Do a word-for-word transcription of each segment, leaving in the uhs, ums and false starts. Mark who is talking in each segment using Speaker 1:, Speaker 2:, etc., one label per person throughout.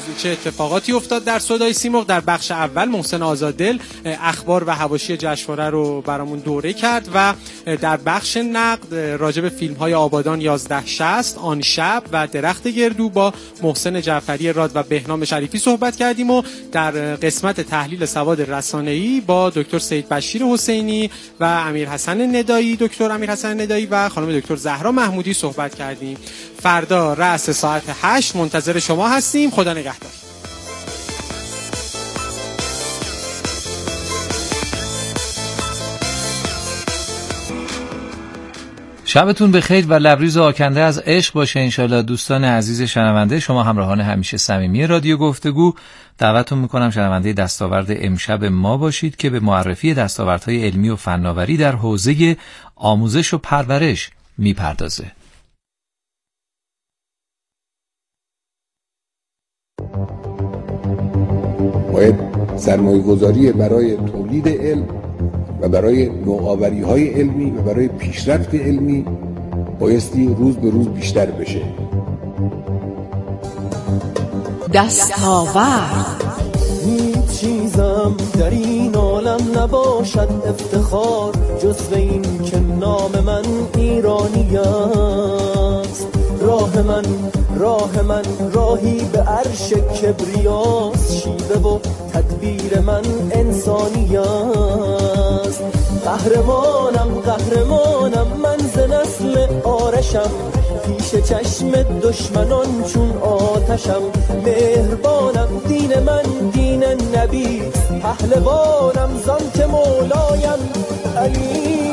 Speaker 1: چه اتفاقاتی افتاد در صدای سیمرغ. در بخش اول محسن آزاددل اخبار و حواشی جشنواره رو برامون دوره کرد و در بخش نقد راجع به فیلم‌های آبادان یازده شصت، آن شب و درخت گردو با محسن جعفری راد و بهنام شریفی صحبت کردیم و در قسمت تحلیل سواد رسانه‌ای با دکتر سید بشیر حسینی و امیر حسن ندایی، دکتر امیر حسن ندایی و خانم دکتر زهرا محمودی صحبت کردیم. فردا رأس ساعت هشت منتظر شما هستیم. خدا نگهدار.
Speaker 2: شبتون بخیر و لبریز و آکنده از عشق باشه انشالله. دوستان عزیز شنونده، شما همراهان همیشه صمیمی رادیو گفتگو، دعوتتون میکنم شنونده دستاورد امشب ما باشید که به معرفی دستاوردهای علمی و فناوری در حوزه آموزش و پرورش میپردازه.
Speaker 3: باید سرمایه‌گذاری برای تولید علم و برای نوآوری‌های علمی و برای پیشرفت علمی بایستی روز به روز بیشتر بشه.
Speaker 4: دستاورد هیچ چیزم در این عالم نباشد افتخار جز به این که نام من ایرانی است. راه من راه من راهی به عرش کبریاست، شیوه و تدبیر من انسانی است. قهرمانم قهرمانم من ز نسل آرشم، پیش چشم دشمنان چون آتشم. مهربانم دین من دین نبی، پهلوانم زان که مولایم علی.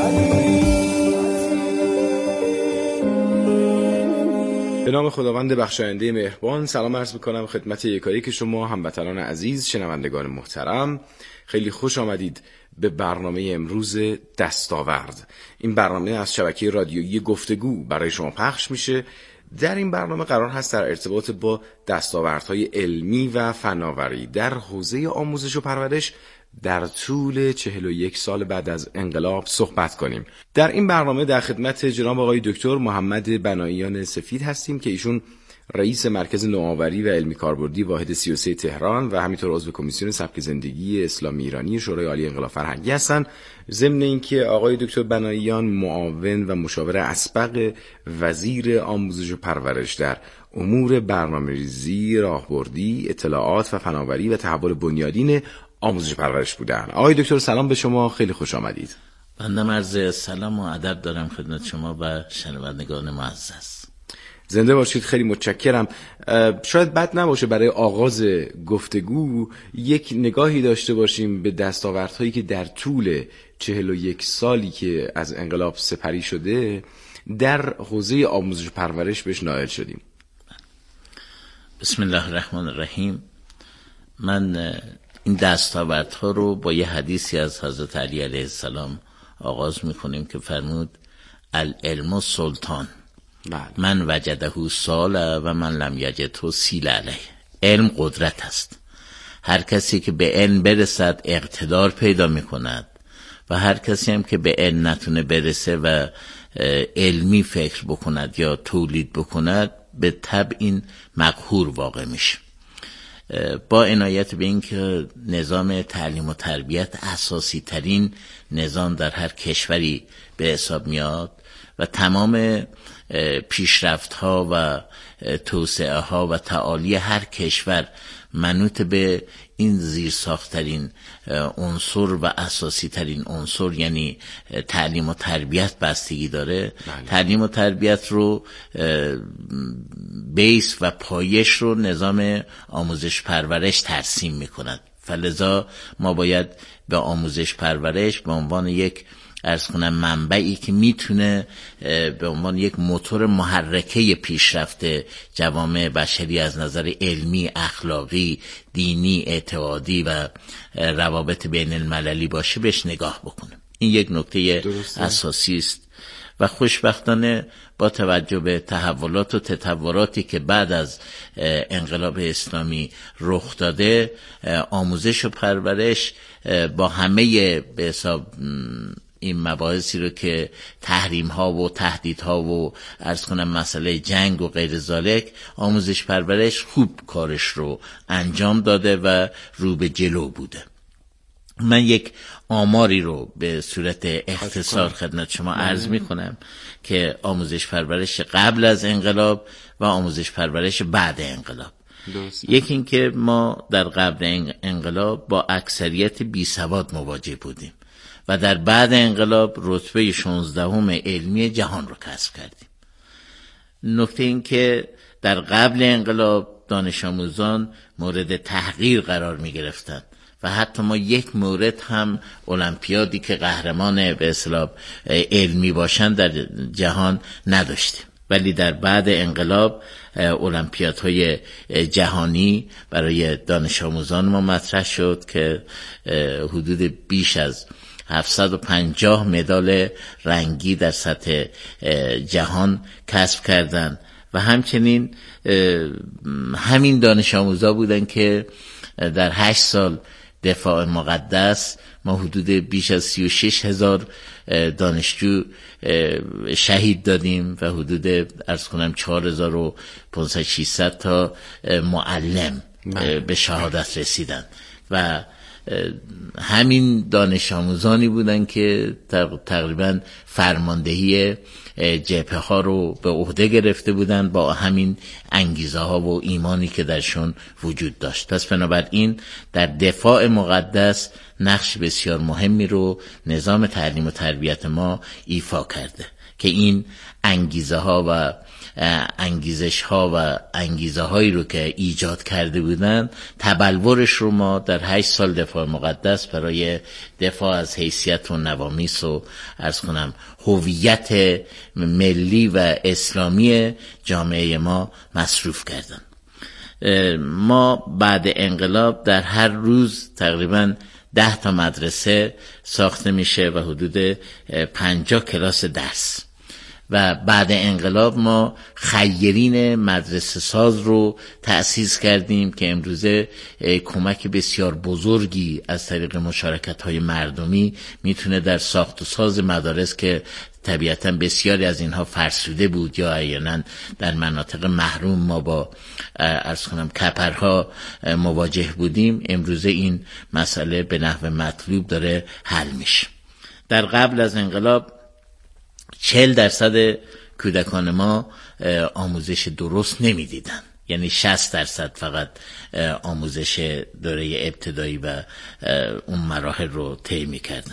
Speaker 5: به نام خداوند بخشاینده مهربان سلام عرض میکنم خدمت یکایی که شما هموطنان عزیز، شنوندگان محترم. خیلی خوش آمدید به برنامه امروز دستاورد. این برنامه از شبکه رادیویی گفتگو برای شما پخش میشه. در این برنامه قرار هست در ارتباط با دستاوردهای علمی و فناوری در حوزه آموزش و پرورش در طول چهل و یک سال بعد از انقلاب صحبت کنیم. در این برنامه در خدمت جناب آقای دکتر محمد بناییان سفید هستیم که ایشون رئیس مرکز نوآوری و علمی کاربردی واحد سی و سه تهران و همینطور عضو کمیسیون سبک زندگی اسلامی ایرانی شورای عالی انقلاب فرهنگی هستند. ضمن اینکه آقای دکتر بناییان معاون و مشاور اسبق وزیر آموزش و پرورش در امور برنامه‌ریزی، راهبردی، اطلاعات و فناوری و تحول بنیادین آموزش پرورش بودن. آقای دکتر سلام به شما، خیلی خوش آمدید.
Speaker 6: بنده عرض سلام و ادب دارم خدمت شما و شنوندگان معزز.
Speaker 5: زنده باشید، خیلی متشکرم. شاید بد نباشه برای آغاز گفتگو یک نگاهی داشته باشیم به دستاوردهایی که در طول چهل و یک سالی که از انقلاب سپری شده در حوزه آموزش و پرورش بهش نائل شدیم.
Speaker 6: بسم الله الرحمن الرحیم. من این دستاوردها رو با یه حدیثی از حضرت علی علیه السلام آغاز میکنیم که فرمود العلم سلطان من وجده سال و من لم یجده سیل علیه. علم قدرت است. هر کسی که به علم برسد اقتدار پیدا میکند و هر کسی هم که به علم نتونه برسه و علمی فکر بکند یا تولید بکند به طبع این مقهور واقع میشه. با عنایت به این که نظام تعلیم و تربیت اساسی ترین نظام در هر کشوری به حساب میاد و تمام پیشرفت ها و توسعه ها و تعالی هر کشور منوط به این زیرساخت‌ترین عنصر و اساسی ترین عنصر یعنی تعلیم و تربیت بستگی داره. بله. تعلیم و تربیت رو بیس و پایش رو نظام آموزش پرورش ترسیم میکند. فلذا ما باید به آموزش پرورش به عنوان یک عرض کنم منبعی که میتونه به عنوان یک موتور محرکه پیشرفت جوامع بشری از نظر علمی، اخلاقی، دینی، اعتقادی و روابط بین المللی باشه بهش نگاه بکنه. این یک نکته درسته. اساسی است و خوشبختانه با توجه به تحولات و تطوراتی که بعد از انقلاب اسلامی رخ داده، آموزش و پرورش با همه به حساب این مباحثی رو که تحریم ها و تهدید ها و عرض کنم مسئله جنگ و غیر ذالک، آموزش پرورش خوب کارش رو انجام داده و رو به جلو بوده. من یک آماری رو به صورت اختصار خدمت شما عرض می کنم که آموزش پرورش قبل از انقلاب و آموزش پرورش بعد انقلاب. یکی این که ما در قبل انقلاب با اکثریت بی سواد مواجه بودیم و در بعد انقلاب رتبه شانزدهم علمی جهان رو کسب کردیم. نکته این که در قبل انقلاب دانش آموزان مورد تحقیر قرار می گرفتند و حتی ما یک مورد هم المپیادی که قهرمان به اصطلاح علمی باشند در جهان نداشتیم. ولی در بعد انقلاب المپیادهای جهانی برای دانش آموزان ما مطرح شد که حدود بیش از هفتصد و پنجاه مدال رنگی در سطح جهان کسب کردند و همچنین همین دانش آموزا بودن که در هشت سال دفاع مقدس ما حدود بیش از سی و شش هزار دانشجو شهید دادیم و حدود عرض کنم چهار هزار و پانصد ششصد تا معلم به شهادت رسیدن و همین دانش آموزانی بودن که تقریبا فرماندهی جبهه ها رو به عهده گرفته بودن با همین انگیزه ها و ایمانی که درشون وجود داشت. پس بنابراین در دفاع مقدس نقش بسیار مهمی رو نظام تعلیم و تربیت ما ایفا کرده که این انگیزه ها و انگیزش ها و انگیزه هایی رو که ایجاد کرده بودن، تبلورش رو ما در هشت سال دفاع مقدس برای دفاع از حیثیت و نوامیس و عرض کنم هویت ملی و اسلامی جامعه ما مصروف کردن. ما بعد انقلاب در هر روز تقریبا ده تا مدرسه ساخته میشه و حدود پنجاه کلاس درس و بعد انقلاب ما خیرین مدرسه ساز رو تأسیس کردیم که امروزه کمک بسیار بزرگی از طریق مشارکت های مردمی میتونه در ساخت و ساز مدارس که طبیعتا بسیاری از اینها فرسوده بود یا احیانا در مناطق محروم ما با عرض کنم کپرها مواجه بودیم، امروزه این مسئله به نحو مطلوب داره حل میشه. در قبل از انقلاب چهل درصد کودکان ما آموزش درست نمیدیدن، یعنی شصت درصد فقط آموزش دوره ابتدایی و اون مراحل رو طی می‌کردن.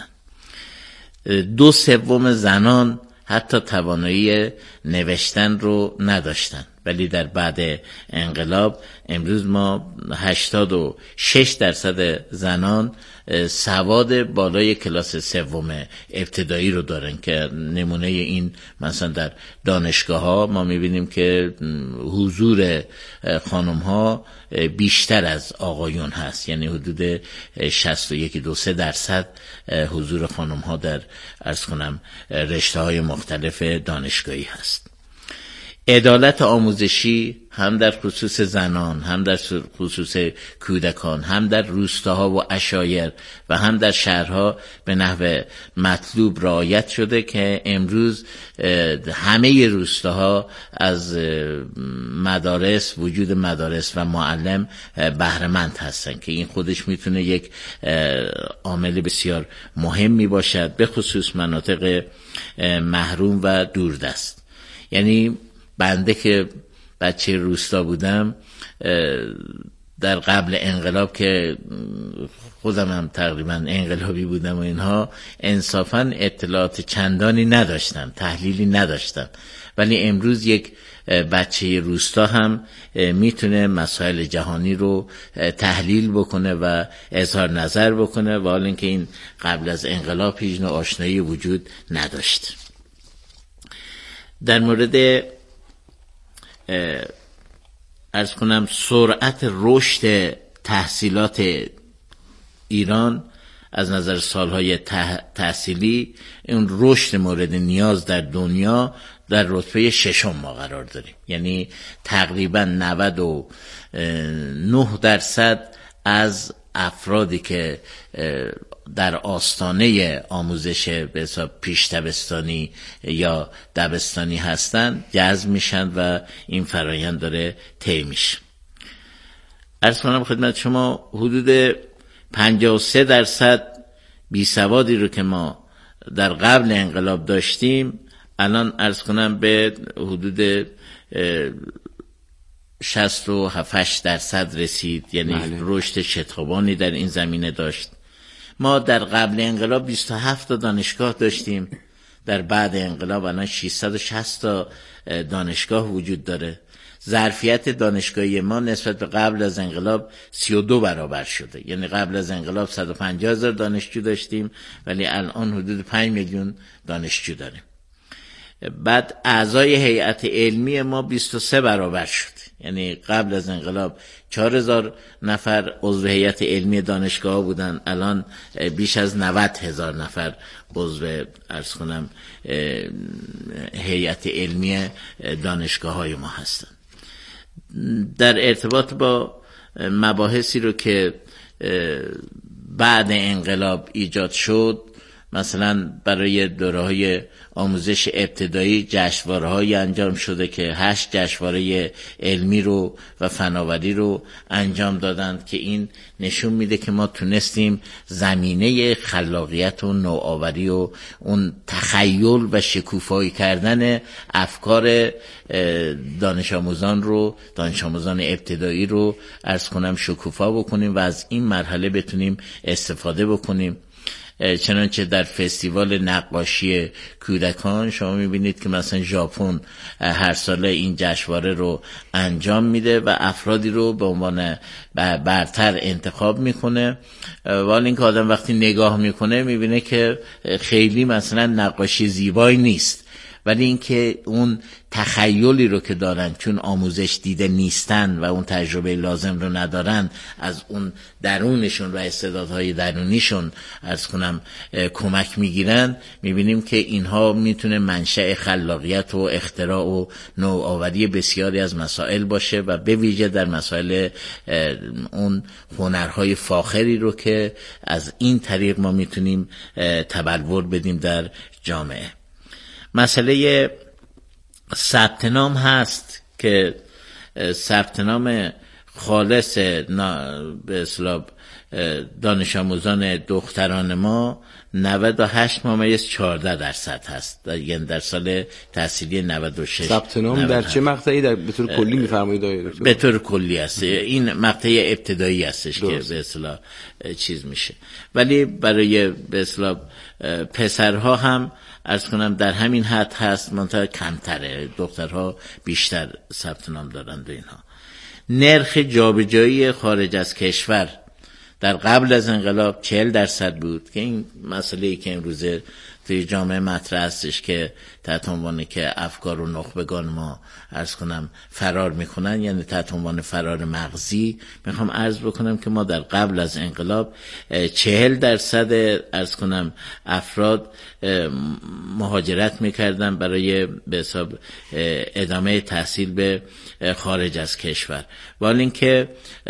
Speaker 6: دو سوم زنان حتی توانایی نوشتن رو نداشتن، ولی در بعد انقلاب امروز ما هشتاد و شش درصد زنان سواد بالای کلاس سوم ابتدایی رو دارن که نمونه این مثلا در دانشگاه ها ما میبینیم که حضور خانم ها بیشتر از آقایون هست، یعنی حدود شصت و یک دو سه درصد حضور خانم ها در عرض کنم رشته های مختلف دانشگاهی هست. عدالت آموزشی هم در خصوص زنان، هم در خصوص کودکان، هم در روستاها و عشایر و هم در شهرها به نحو مطلوب رعایت شده که امروز همه روستاها از مدارس، وجود مدارس و معلم بهره‌مند هستن که این خودش میتونه یک عامل بسیار مهمی باشد به خصوص مناطق محروم و دوردست. یعنی بنده که بچه روستا بودم در قبل انقلاب که خودم هم تقریبا انقلابی بودم و اینها، انصافا اطلاعات چندانی نداشتم، تحلیلی نداشتم، ولی امروز یک بچه روستا هم میتونه مسائل جهانی رو تحلیل بکنه و اظهار نظر بکنه و حال اینکه این قبل از انقلاب هیچ نوع آشنایی وجود نداشت. در مورد عرض کنم سرعت رشد تحصیلات ایران از نظر سالهای تحصیلی، اون رشد مورد نیاز در دنیا در رتبه ششم ما قرار داریم، یعنی تقریبا نود و نه درصد از افرادی که در آستانه آموزش به حساب پیش دبستانی یا دبستانی هستن جذب میشن و این فرایند داره طی میشه. عرض کنم خدمت شما حدود پنجاه و سه درصد بیسوادی رو که ما در قبل انقلاب داشتیم الان عرض کنم به حدود شصت و هفت درصد رسید، یعنی بله. رشد شتابانی در این زمینه داشت. ما در قبل انقلاب بیست و هفت تا دانشگاه داشتیم، در بعد انقلاب الان ششصد و شصت تا دانشگاه وجود داره. ظرفیت دانشگاهی ما نسبت به قبل از انقلاب سی و دو برابر شده، یعنی قبل از انقلاب صد و پنجاه هزار دانشجو داشتیم ولی الان حدود پنج میلیون دانشجو داریم. بعد اعضای هیئت علمی ما بیست و سه برابر شد، یعنی قبل از انقلاب چهار هزار نفر عضو هیئت علمی دانشگاه بودن، الان بیش از نود هزار نفر عضو عرض کنم هیئت علمی دانشگاه های ما هستن. در ارتباط با مباحثی رو که بعد انقلاب ایجاد شد، مثلا برای دوره‌های آموزش ابتدایی جشنواره‌هایی انجام شده که هشت جشنواره علمی رو و فناوری رو انجام دادند که این نشون میده که ما تونستیم زمینه خلاقیت و نوآوری و اون تخیل و شکوفایی کردن افکار دانش آموزان رو دانش آموزان ابتدایی رو عرض کنم شکوفا بکنیم و از این مرحله بتونیم استفاده بکنیم. چنانچه در فستیوال نقاشی کودکان شما میبینید که مثلا ژاپن هر ساله این جشنواره رو انجام میده و افرادی رو به عنوان برتر انتخاب میکنه، ولی این که آدم وقتی نگاه میکنه میبینه که خیلی مثلا نقاشی زیبایی نیست، ولی اینکه اون تخیلی رو که دارن چون آموزش دیده نیستن و اون تجربه لازم رو ندارن از اون درونشون و استعدادهای درونیشون عرض کنم کمک میگیرن، میبینیم که اینها میتونه منشأ خلاقیت و اختراع و نوآوری بسیاری از مسائل باشه و به ویژه در مسائل اون هنرهای فاخری رو که از این طریق ما میتونیم تبلور بدیم در جامعه. مسئله ثبت نام هست که ثبت نام خالص به اصطلاح دانش آموزان دختران ما نود و هشت ممیز چهارده درصد هست، یعنی در سال تحصیلی نود و شش.
Speaker 5: ثبت نام در چه مقطعی در به طور کلی می‌فرمایید آقای دکتر؟
Speaker 6: به طور کلی است، این مقطع ابتدایی هستش که به اصطلاح چیز میشه، ولی برای به اصطلاح پسرها هم عرض کنم در همین حد هست، منتها کمتره، دخترها بیشتر ثبت نام دارند و اینها. نرخ جابجایی خارج از کشور در قبل از انقلاب چهل درصد بود که این مسئله‌ای که امروزه توی جامعه مطرح هستش که تحت عنوان که افکار و نخبگان ما عرض کنم فرار میکنن، یعنی تحت عنوان فرار مغزی. میخوام عرض بکنم که ما در قبل از انقلاب چهل درصد عرض کنم افراد مهاجرت میکردن برای به حساب ادامه تحصیل به خارج از کشور، ولی اینکه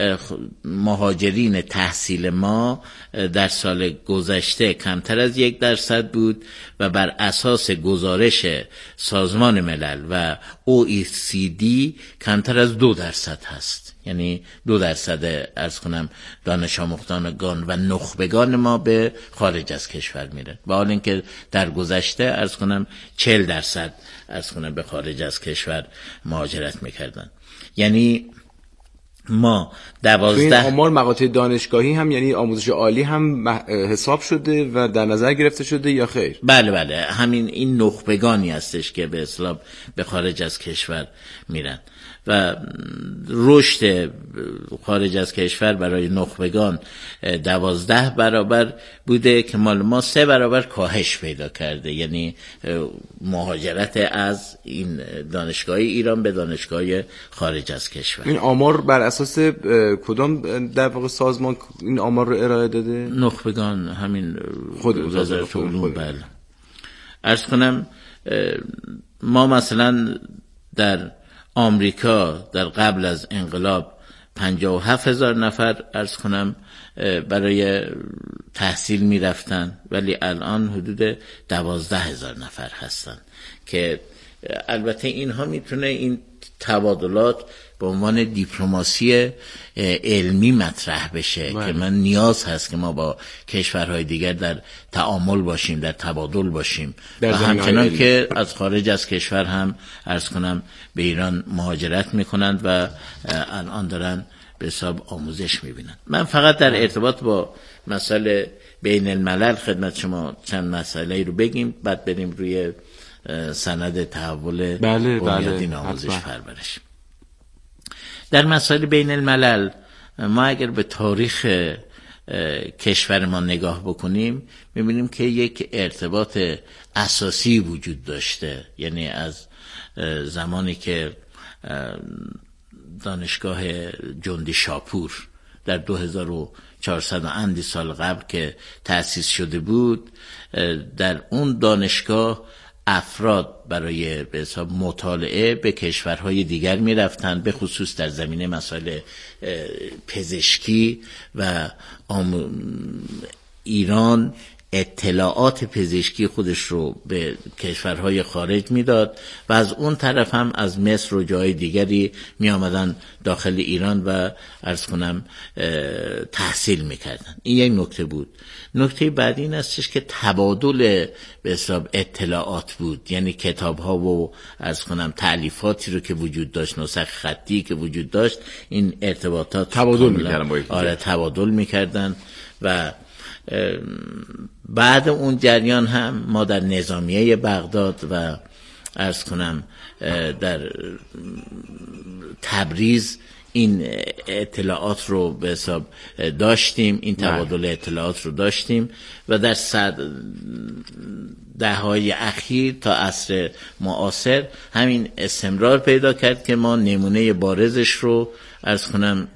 Speaker 6: مهاجرین تحصیل ما در سال گذشته کمتر از یک درصد بود و بر اساس گزارش سازمان ملل و او ای سی دی کمتر از دو درصد هست، یعنی دو درصد عرض کنم دانش آموزان و نخبگان ما به خارج از کشور میره، و حال اینکه در گذشته عرض کنم چهل درصد عرض کنم به خارج از کشور مهاجرت میکردن. یعنی ما دوازده
Speaker 5: این آمار مقاطع دانشگاهی هم یعنی آموزش عالی هم حساب شده و در نظر گرفته شده یا خیر؟
Speaker 6: بله بله، همین این نخبگانی هستش که به اصطلاح به خارج از کشور میرن و رشد خارج از کشور برای نخبگان دوازده برابر بوده که مال ما سه برابر کاهش پیدا کرده، یعنی مهاجرت از این دانشگاه ایران به دانشگاه خارج از کشور.
Speaker 5: این آمار بر اساس کدام در واقع سازمان این آمار رو ارائه داده؟
Speaker 6: نخبگان همین
Speaker 5: خود
Speaker 6: وزارت علوم. بله. عرض کنم ما مثلا در آمریکا در قبل از انقلاب پنجاه و هفت هزار نفر عرض کنم برای تحصیل می رفتن، ولی الان حدود دوازده هزار نفر هستن که البته اینها میتونه این تبادلات به عنوان دیپلماسی علمی مطرح بشه من. که من نیاز هست که ما با کشورهای دیگر در تعامل باشیم، در تبادل باشیم و همچنان که از خارج از کشور هم عرض کنم به ایران مهاجرت میکنند و الان دارن به حساب آموزش میبینن. من فقط در ارتباط با مسئله بین الملل خدمت شما چند مسئله رو بگیم، بعد بریم روی سند تحول
Speaker 5: بله
Speaker 6: بنیادین
Speaker 5: بله
Speaker 6: آموزش پرورش. در مسائل بین الملل ما اگر به تاریخ کشور ما نگاه بکنیم میبینیم که یک ارتباط اساسی وجود داشته، یعنی از زمانی که دانشگاه جندی شاپور در دو هزار و چهارصد و اندی سال قبل که تأسیس شده بود، در اون دانشگاه افراد برای به حساب مطالعه به کشورهای دیگر می رفتن، به خصوص در زمینه مسائل پزشکی و ایران اطلاعات پزشکی خودش رو به کشورهای خارج میداد و از اون طرف هم از مصر و جای دیگری می آمدن داخل ایران و عرض کنم تحصیل میکردن. این یک نکته بود. نکته بعدی این استش که تبادل به حساب اطلاعات بود، یعنی کتاب ها و عرض کنم تألیفاتی رو که وجود داشت، نسخ خطی که وجود داشت، این ارتباطات
Speaker 5: تبادل میکردن با
Speaker 6: آره تبادل میکردن و بعد اون جریان هم ما در نظامیه بغداد و عرض کنم در تبریز این اطلاعات رو به حساب داشتیم، این تبادل اطلاعات رو داشتیم و در صد دههای اخیر تا عصر معاصر همین استمرار پیدا کرد که ما نمونه بارزش رو عرض کنم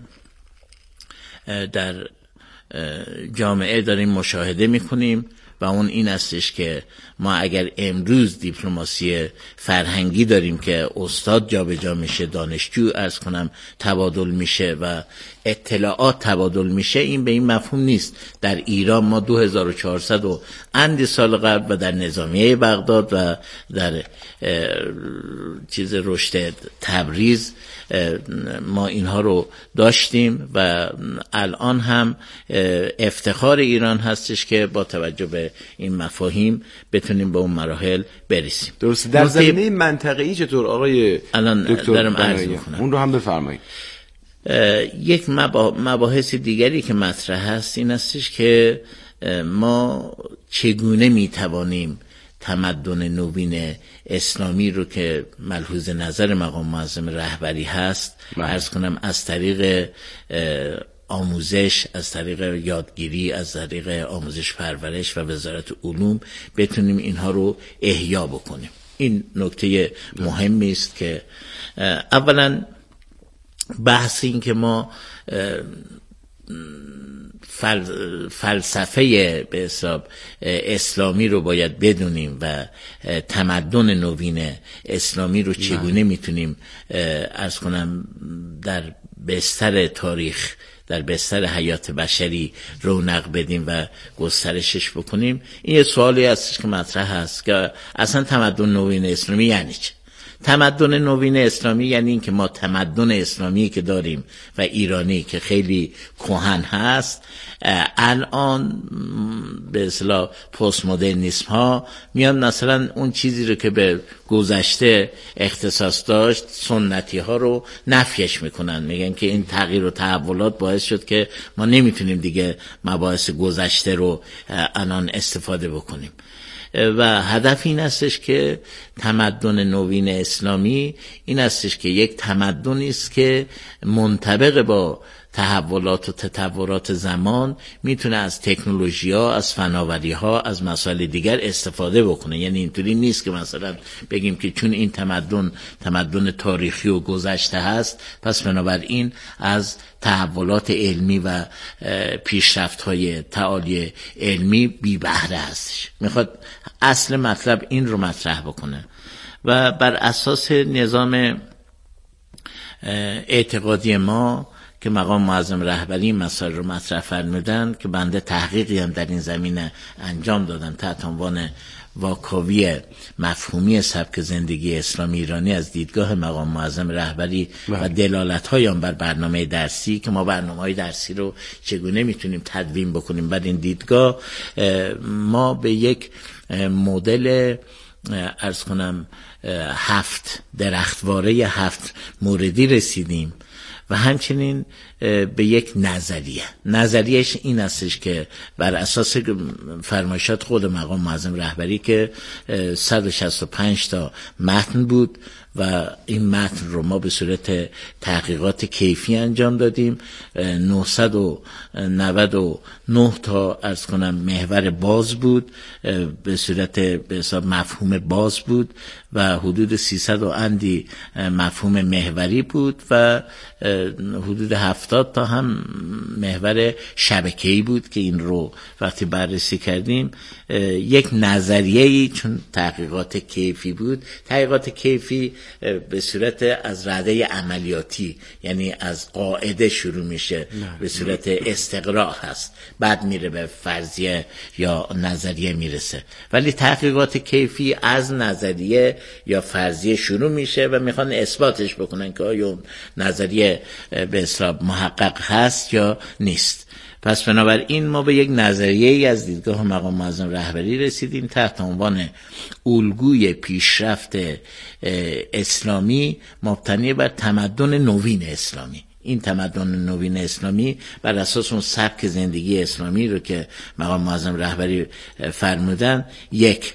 Speaker 6: در جامعه داریم مشاهده میکنیم و اون این استش که ما اگر امروز دیپلماسی فرهنگی داریم که استاد جا به جا میشه، دانشجو عرض کنم تبادل میشه و اطلاعات تبادل میشه، این به این مفهوم نیست. در ایران ما دو هزار و چهارصد و اندی سال قبل و در نظامیه بغداد و در چیز رشد تبریز ما اینها رو داشتیم و الان هم افتخار ایران هستش که با توجه به این مفاهیم بتونیم به اون مراحل برسیم.
Speaker 5: درست. در زمینه منطقه‌ای چطور آقای
Speaker 6: الان دارم عرض میکنم،
Speaker 5: اون رو هم بفرمایید.
Speaker 6: یک مباحث دیگری که مطرح هست این استش که ما چگونه میتوانیم تمدن نوین اسلامی رو که ملحوظ نظر مقام معظم رهبری هست عرض کنم از طریق آموزش، از طریق یادگیری، از طریق آموزش پرورش و وزارت علوم بتونیم اینها رو احیا بکنیم. این نکته مهمی است که اولا بحث این که ما فل... فلسفه به حساب اسلامی رو باید بدونیم و تمدن نوین اسلامی رو چگونه میتونیم عرض کنم در بستر تاریخ، در بستر حیات بشری رونق بدیم و گسترشش بکنیم. این یه سوالی هستش که مطرح هست که اصلا تمدن نوین اسلامی یعنی چه؟ تمدن نوین اسلامی یعنی این که ما تمدن اسلامی که داریم و ایرانی که خیلی کهن هست، الان به اصطلاح پست مدرنیسم ها میان مثلا اون چیزی رو که به گذشته اختصاص داشت، سنتی ها رو نفیش میکنن، میگن که این تغییر و تحولات باعث شد که ما نمیتونیم دیگه مباحث گذشته رو الان استفاده بکنیم و هدف این استش که تمدن نوین اسلامی این استش که یک تمدنی است که منطبق با تحولات و تطورات زمان میتونه از تکنولوژی ها، از فناوری ها، از مسائل دیگر استفاده بکنه. یعنی اینطوری نیست که مثلا بگیم که چون این تمدن تمدن تاریخی و گذشته هست پس بنابراین از تحولات علمی و پیشرفت های تعالی علمی بی بهره هستش. میخواد اصل مطلب این رو مطرح بکنه و بر اساس نظام اعتقادی ما که مقام معظم رهبری مسائل رو مطرح فرمودن که بنده تحقیقی هم در این زمینه انجام دادم تحت عنوان واکاوی مفهومی سبک زندگی اسلامی ایرانی از دیدگاه مقام معظم رهبری و دلالت‌های آن بر برنامه درسی، که ما برنامه‌های درسی رو چگونه میتونیم تدوین بکنیم. بعد این دیدگاه ما به یک مدل عرض کنم هفت درختواره هفت موردی رسیدیم و همچنین به یک نظریه. نظریهش این استش که بر اساس فرمایشات خود مقام معظم رهبری که صد و شصت و پنج تا متن بود و این متن رو ما به صورت تحقیقات کیفی انجام دادیم. نهصد و نود و نه تا عرض کنم محور باز بود، به صورت به حساب مفهوم باز بود و حدود سیصد و اندی مفهوم محوری بود و حدود هفتاد تا هم محور شبکه‌ای بود که این رو وقتی بررسی کردیم یک نظریه‌ای، چون تحقیقات کیفی بود، تحقیقات کیفی به صورت از رده عملیاتی، یعنی از قاعده شروع میشه، به صورت استقراء هست، بعد میره به فرضیه یا نظریه میرسه. ولی تحقیقات کیفی از نظریه یا فرضیه شروع میشه و میخوان اثباتش بکنن که آیا نظریه به اصطلاح محقق هست یا نیست. پس بنابراین ما به یک نظریه‌ای از دیدگاه مقام معظم رهبری رسیدیم تحت عنوان الگوی پیشرفت اسلامی مبتنی بر تمدن نوین اسلامی. این تمدن نوین اسلامی بر اساس اون سبک زندگی اسلامی رو که مقام معظم رهبری فرمودن، یک،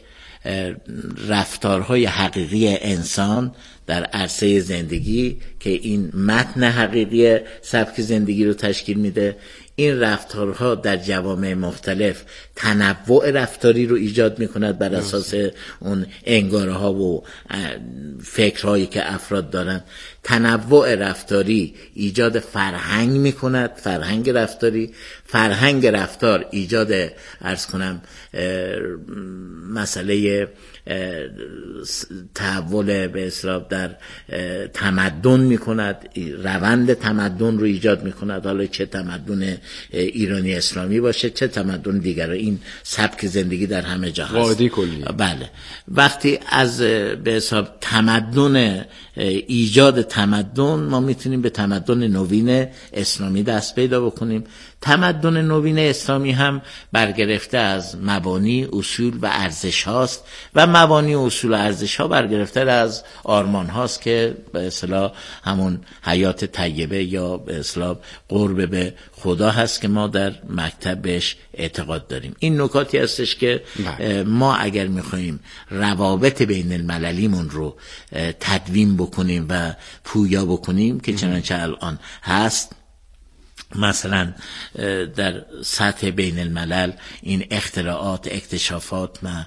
Speaker 6: رفتارهای حقیقی انسان در عرصه زندگی که این متن حقیقی سبک زندگی رو تشکیل میده. این رفتارها در جوامع مختلف تنوع رفتاری رو ایجاد میکند بر اساس اون انگاره ها و فکرهایی که افراد دارن. تنوع رفتاری ایجاد فرهنگ میکند، فرهنگ رفتاری. فرهنگ رفتار ایجاد عرض کنم مسئله تحول به اصطلاح در تمدن میکند، روند تمدن رو ایجاد میکند، حالا چه تمدن ایرانی اسلامی باشه چه تمدن دیگر. این سبک زندگی در همه جا هست،
Speaker 5: قاعده کلی.
Speaker 6: بله. وقتی از به حساب تمدن، ایجاد تمدن، ما میتونیم به تمدن نوین اسلامی دست پیدا بکنیم. تمدن نوین اسلامی هم برگرفته از مبانی، اصول و ارزش هاست و مبانی، اصول و ارزش ها برگرفته از آرمان هاست که به اصطلاح همون حیات طیبه یا به اصطلاح قرب به خدا هست که ما در مکتب بهش اعتقاد داریم. این نکاتی هستش که ما اگر میخواییم روابط بین المللیمون رو تدوین بکنیم و پویا بکنیم که چنانچه الان هست، مثلا در سطح بین الملل این اختراعات، اکتشافات و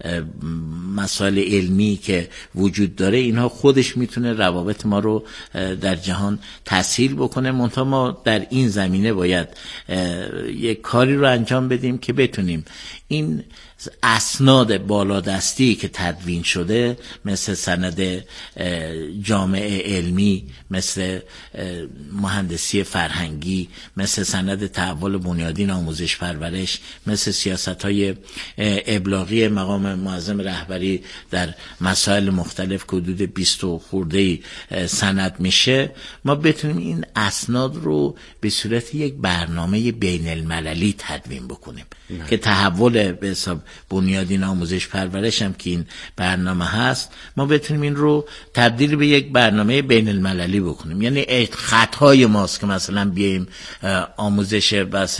Speaker 6: مسائل علمی که وجود داره، اینها خودش میتونه روابط ما رو در جهان تسهیل بکنه. منتها ما در این زمینه باید یک کاری رو انجام بدیم که بتونیم این اسناد بالادستی که تدوین شده، مثل سند جامعه علمی، مثل مهندسی فرهنگی، مثل سند تحول بنیادین آموزش پرورش، مثل سیاست‌های ابلاغی مقام معظم رهبری در مسائل مختلف که حدود بیست و خورده سند میشه، ما بتونیم این اسناد رو به صورت یک برنامه بین المللی تدوین بکنیم نه. که تحول به حساب بنیادین آموزش پرورش هم که این برنامه هست، ما بتونیم این رو تبدیل به یک برنامه بین المللی بکنیم. یعنی خطای ماست که مثلا بیاییم آموزش بس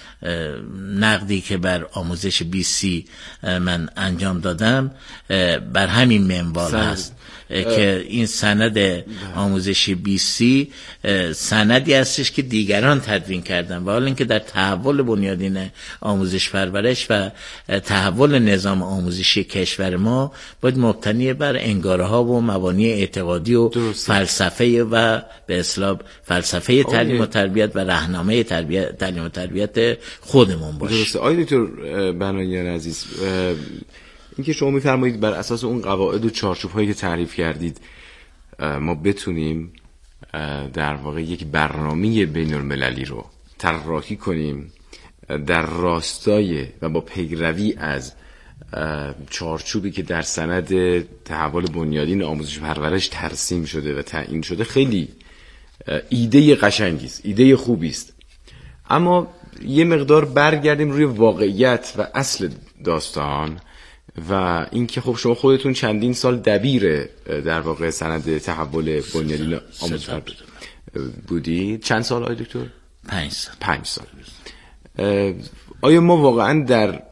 Speaker 6: نقدی که بر آموزش بی سی من انجام دادم بر همین منوال هست که این سند آموزشی بی سی سندی هستش که دیگران تدوین کردن و حالا اینکه در تحول بنیادین آموزش پرورش و تحول نظام آموزشی کشور ما باید مبتنی بر انگاره ها و مبانی اعتقادی و درسته. فلسفه و به اصطلاح فلسفه تعلیم و تربیت و راهنمای تربیت تعلیم و تربیت خودمون باشه.
Speaker 5: درسته. آقای دکتر بناییان عزیز، این که شما میفرمایید بر اساس اون قواعد و چارچوب هایی که تعریف کردید ما بتونیم در واقع یک برنامه بین المللی رو طراحی کنیم در راستای و با پیروی از چارچوبی که در سند تحول بنیادین آموزش و پرورش ترسیم شده و تعیین شده، خیلی ایده قشنگی است، ایده خوبی است. اما یه مقدار برگردیم روی واقعیت و اصل داستان و اینکه خب شما خودتون چندین سال دبیر در واقع سند تحول بنیادین آموزش و پرورش بودید. چند سال آقای دکتر؟
Speaker 6: پنج سال.
Speaker 5: پنج سال. آیا ما واقعا در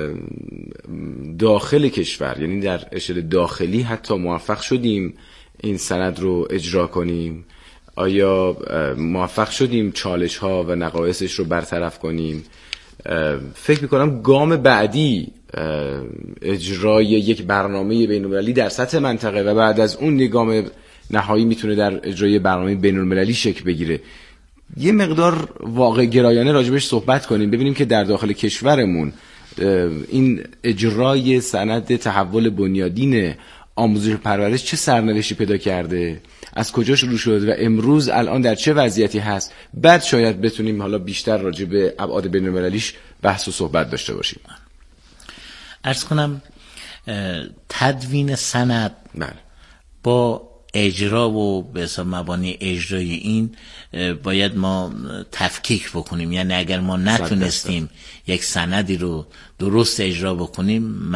Speaker 5: داخل کشور، یعنی در اشل داخلی، حتی موفق شدیم این سند رو اجرا کنیم؟ آیا موفق شدیم چالش ها و نقایصش رو برطرف کنیم؟ فکر میکنم گام بعدی اجرای یک برنامه بین‌المللی در سطح منطقه و بعد از اون نگام نهایی میتونه در اجرای برنامه بین‌المللی شکل بگیره. یه مقدار واقع گرایانه راجبش صحبت کنیم، ببینیم که در داخل کشورمون این اجرای سند تحول بنیادین آموزش و پرورش چه سرنوشتی پیدا کرده، از کجا شروع شد و امروز الان در چه وضعیتی هست. بعد شاید بتونیم حالا بیشتر راجع به ابعاد بین‌المللیش بحث و صحبت داشته باشیم.
Speaker 6: عرض کنم تدوین سند
Speaker 5: بله.
Speaker 6: با اجرا و به حساب مبانی اجرای این باید ما تفکیک بکنیم. یعنی اگر ما نتونستیم یک سندی رو درست اجرا بکنیم،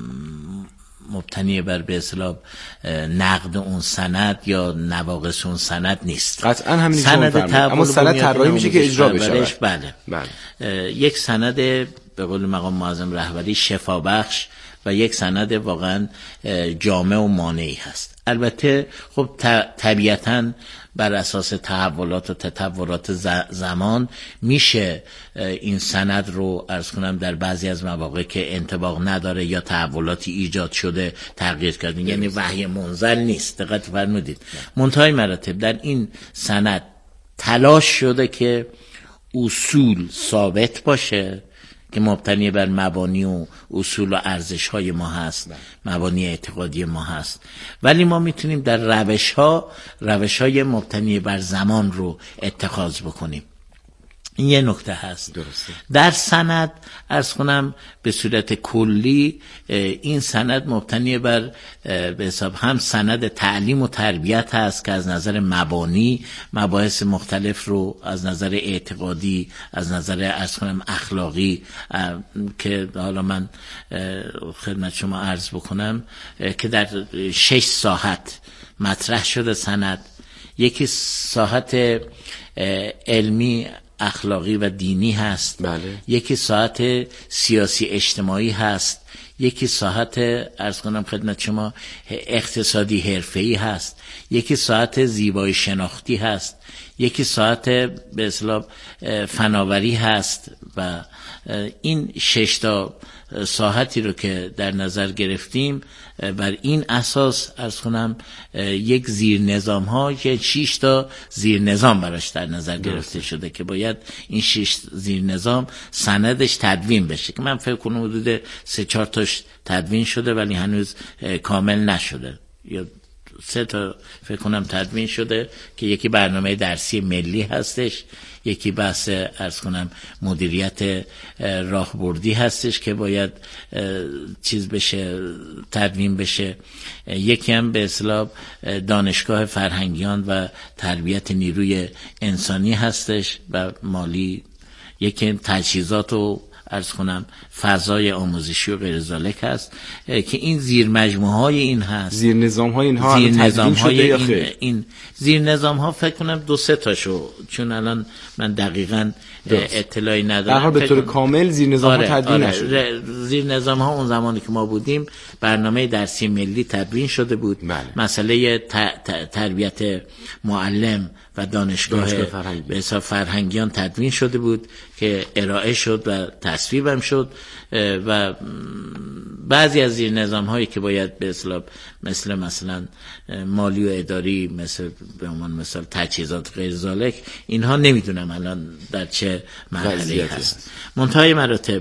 Speaker 6: مبتنی بر به اصطلاح نقد اون سند یا نواقص اون سند نیست.
Speaker 5: قطعا همین
Speaker 6: سند
Speaker 5: اما سند طراحی میشه که اجرا بشه.
Speaker 6: بله. بله. یک سند به قول مقام معظم رهبری شفابخش و یک سند واقعا جامع و مانعی هست. البته خب طبیعتاً بر اساس تحولات و تطورات زمان میشه این سند رو عرض کنم در بعضی از مواقع که انطباق نداره یا تحولاتی ایجاد شده تغییر کردن. یعنی وحی منزل نیست. دقت فرمودید. منتهای مراتب در این سند تلاش شده که اصول ثابت باشه که مبتنی بر مبانی و اصول و ارزش های ما هست، مبانی اعتقادی ما هست، ولی ما میتونیم در روش ها روش های مبتنی بر زمان رو اتخاذ بکنیم. این یه نکته هست.
Speaker 5: درسته.
Speaker 6: در سند عرض کنم به صورت کلی این سند مبتنی بر به حساب هم سند تعلیم و تربیت هست که از نظر مبانی مباحث مختلف رو از نظر اعتقادی، از نظر عرض کنم اخلاقی که حالا من خدمت شما عرض بکنم که در شش ساحت مطرح شده سند. یکی ساحت علمی، اخلاقی و دینی هست.
Speaker 5: بله.
Speaker 6: یکی ساحت سیاسی اجتماعی هست. یکی ساحت عرض کنم خدمت شما اقتصادی حرفه‌ای هست. یکی ساحت زیبایی شناختی هست. یکی ساحت به اصطلاح فناوری هست و این شش تا ساحتی رو که در نظر گرفتیم بر این اساس عرض کنم یک زیر نظام ها که شش تا زیر نظام براش در نظر گرفته شده که باید این شش زیر نظام سندش تدوین بشه که من فکر کنم حدود سه چهار تاش تدوین شده ولی هنوز کامل نشده، یا سه تا فکر کنم تدوین شده که یکی برنامه درسی ملی هستش، یکی بحث عرض کنم مدیریت راهبردی هستش که باید چیز بشه تدوین بشه، یکی هم به اصطلاح دانشگاه فرهنگیان و تربیت نیروی انسانی هستش و مالی، یکی تجهیزات و عرض کنم فضای آموزشی و غیر ذالک هست که این زیر مجموعه های این هست.
Speaker 5: زیر نظام های اینها
Speaker 6: زیر نظام های این, این زیر نظام ها فکر کنم دو سه تاشو، چون الان من دقیقاً اطلاعی ندارم.
Speaker 5: در حال به طور کامل زیر نظام
Speaker 6: آره،
Speaker 5: ها تدوین
Speaker 6: آره،
Speaker 5: نشده.
Speaker 6: زیر نظام ها اون زمانی که ما بودیم برنامه درسی ملی تدوین شده بود.
Speaker 5: بله.
Speaker 6: مسئله تربیت معلم و دانشگاه به حساب فرهنگیان تدوین شده بود که ارائه شد و تصویب هم شد و بعضی از زیر نظام هایی که باید به اصطلاح مثل مثلا مالی و اداری، مثل به عنوان مثال تجهیزات غیر ذالک، اینها نمیدونم الان در چه مرحله هست. منتهای مراتب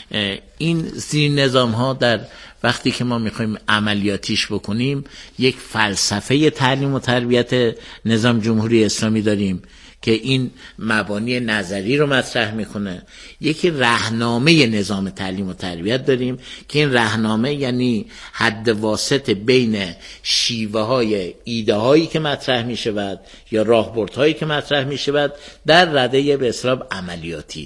Speaker 6: این زیر نظام ها در وقتی که ما میخوایم عملیاتیش بکنیم، یک فلسفه تعلیم و تربیت نظام جمهوری اسلامی داریم که این مبانی نظری رو مطرح میکنه. یکی راهنامه نظام تعلیم و تربیت داریم که این راهنامه یعنی حد واسط بین شیوه های ایده هایی که مطرح میشود یا راهبردهایی که مطرح میشود در رده به اصطلاح عملیاتی.